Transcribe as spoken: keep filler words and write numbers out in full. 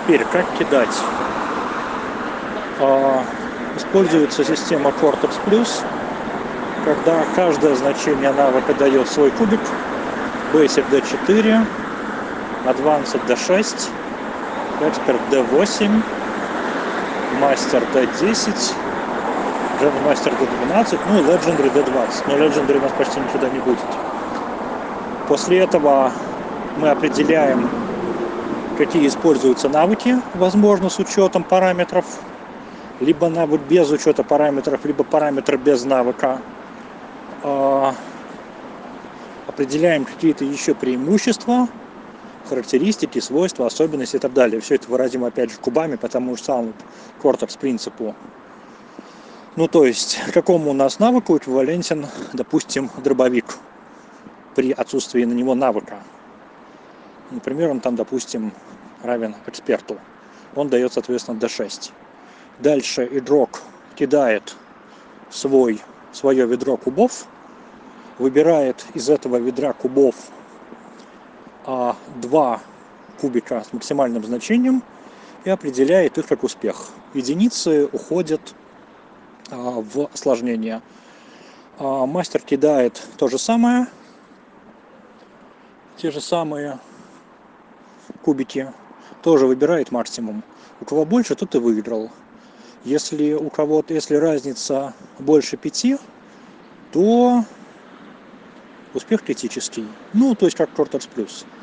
Теперь, как кидать? А, используется система Cortex Plus, когда каждое значение навыка дает свой кубик. Basic ди четыре, Advanced ди шесть, Expert ди восемь, Master ди десять, Grandmaster ди двенадцать, ну и Legendary ди двадцать. Но Legendary у нас почти никогда не будет. После этого мы определяем, какие используются навыки, возможно, с учетом параметров, либо навык без учета параметров, либо параметр без навыка. Определяем какие-то еще преимущества, характеристики, свойства, особенности и так далее. Все это выразим опять же кубами по тому же самому Cortex принципу. Ну то есть, какому у нас навыку эквивалентен, допустим, дробовик при отсутствии на него навыка. Например, он там, допустим, равен эксперту. Он дает, соответственно, ди шесть. Дальше игрок кидает свой, свое ведро кубов, выбирает из этого ведра кубов а, два кубика с максимальным значением и определяет их как успех. Единицы уходят а, в осложнение. А, мастер кидает то же самое, те же самые кубики, тоже выбирает максимум. У кого больше, тот и выиграл. Если у кого-то, если разница больше пяти, то успех критический. Ну, то есть как Cortex Plus.